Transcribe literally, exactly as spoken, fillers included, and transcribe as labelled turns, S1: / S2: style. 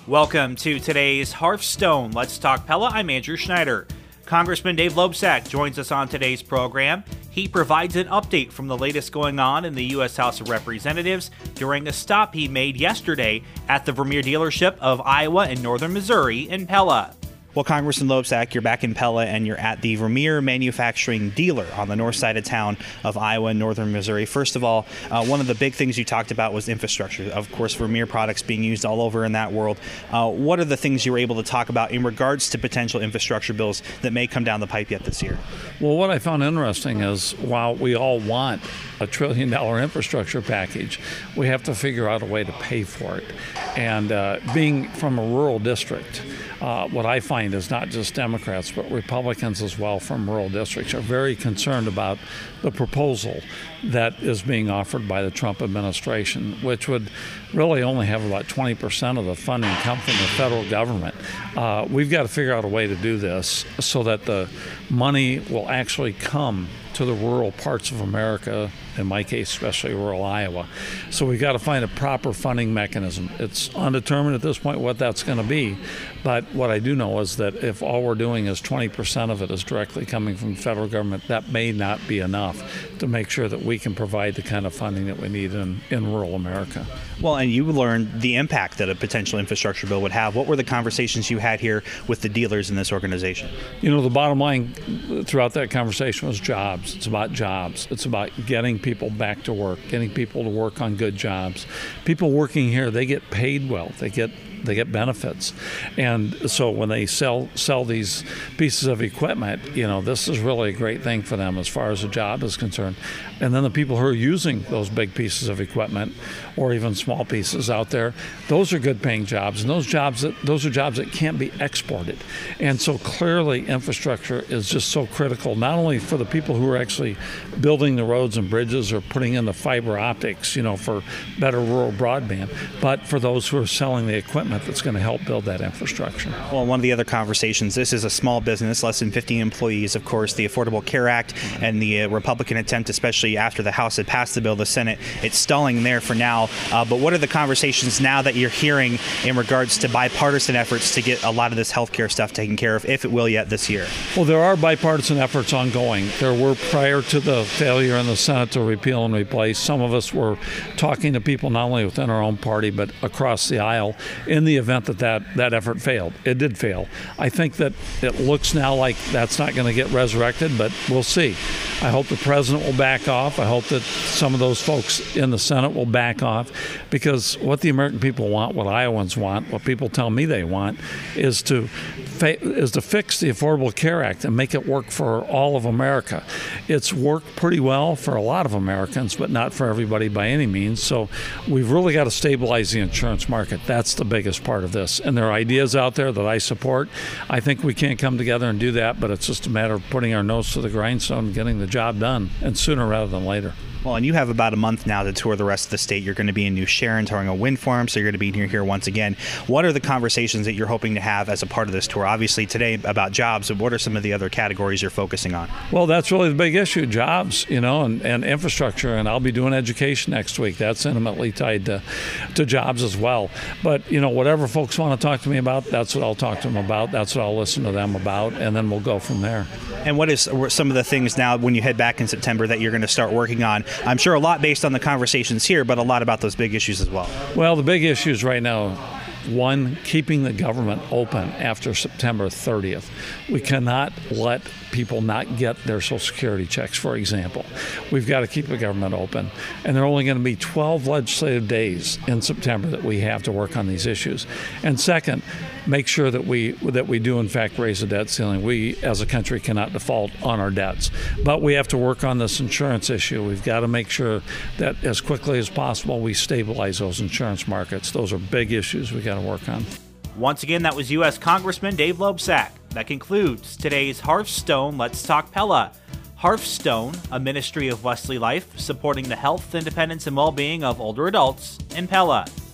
S1: Welcome to today's Hearthstone Let's Talk Pella. I'm Andrew Schneider. Congressman Dave Loebsack joins us on today's program. He provides an update from the latest going on in the U S House of Representatives during a stop he made yesterday at the Vermeer dealership of Iowa and Northern Missouri in Pella. Well, Congressman Loebsack, you're back in Pella and you're at the Vermeer manufacturing dealer on the north side of town of Iowa and Northern Missouri. First of all, uh, one of the big things you talked about was infrastructure. Of course, Vermeer products being used all over in that world. Uh, what are the things you were able to talk about in regards to potential infrastructure bills that may come down the pipe yet this year?
S2: Well, what I found interesting is while we all want a trillion dollar infrastructure package, we have to figure out a way to pay for it. And uh, being from a rural district, uh, what I find is not just Democrats, but Republicans as well from rural districts are very concerned about the proposal that is being offered by the Trump administration, which would really only have about twenty percent of the funding come from the federal government. Uh, we've got to figure out a way to do this so that the money will actually come to the rural parts of America, in my case, especially rural Iowa. So we've got to find a proper funding mechanism. It's undetermined at this point what that's going to be, but what I do know is that if all we're doing is twenty percent of it is directly coming from the federal government, that may not be enough to make sure that we can provide the kind of funding that we need in, in rural America.
S1: Well, and you learned the impact that a potential infrastructure bill would have. What were the conversations you had here with the dealers in this organization?
S2: You know, the bottom line throughout that conversation was jobs. It's about jobs. It's about getting people back to work, getting people to work on good jobs. People working here, they get paid well. They get they get benefits. And so when they sell sell these pieces of equipment, you know, this is really a great thing for them as far as the job is concerned. And then the people who are using those big pieces of equipment or even small pieces out there, those are good paying jobs. And those jobs that those are jobs that can't be exported. And so clearly infrastructure is just so critical, not only for the people who are actually building the roads and bridges or putting in the fiber optics, you know, for better rural broadband, but for those who are selling the equipment that's going to help build that infrastructure.
S1: Well, one of the other conversations, this is a small business, less than fifty employees. Of course, the Affordable Care Act and the uh, Republican attempt, especially after the House had passed the bill, the Senate, it's stalling there for now. Uh, but what are the conversations now that you're hearing in regards to bipartisan efforts to get a lot of this healthcare stuff taken care of, if it will yet this year?
S2: Well, there are bipartisan efforts ongoing. There were prior to the failure in the Senate to repeal and replace. Some of us were talking to people not only within our own party, but across the aisle in the event that that, that effort failed. It did fail. I think that it looks now like that's not going to get resurrected, but we'll see. I hope the president will back off. I hope that some of those folks in the Senate will back off, because what the American people want, what Iowans want, what people tell me they want, is to is to fix the Affordable Care Act and make it work for all of America. It's worked pretty well for a lot of Americans, but not for everybody by any means. So we've really got to stabilize the insurance market. That's the biggest part of this. And there are ideas out there that I support. I think we can't come together and do that, but it's just a matter of putting our nose to the grindstone and getting the job done, and sooner rather than later.
S1: Well, and you have about a month now to tour the rest of the state. You're going to be in New Sharon touring a wind farm, so you're going to be here, here once again. What are the conversations that you're hoping to have as a part of this tour? Obviously today about jobs, but what are some of the other categories you're focusing on?
S2: Well, that's really the big issue, jobs, you know, and, and infrastructure, and I'll be doing education next week. That's intimately tied to, to jobs as well. But, you know, whatever folks want to talk to me about, that's what I'll talk to them about. That's what I'll listen to them about, and then we'll go from there.
S1: And what is some of the things now when you head back in September that you're going to start working on? I'm sure a lot based on the conversations here, but a lot about those big issues as well.
S2: Well, the big issues right now, one, keeping the government open after September thirtieth. We cannot let people not get their Social Security checks, for example. We've got to keep the government open. And there are only going to be twelve legislative days in September that we have to work on these issues. And second, make sure that we that we do in fact raise the debt ceiling. We as a country cannot default on our debts. But we have to work on this insurance issue. We've got to make sure that as quickly as possible we stabilize those insurance markets. Those are big issues we got to work on.
S1: Once again, that was U S Congressman Dave Loebsack. That concludes today's Hearthstone Let's Talk Pella. Hearthstone, a ministry of Wesley Life, supporting the health, independence, and well-being of older adults in Pella.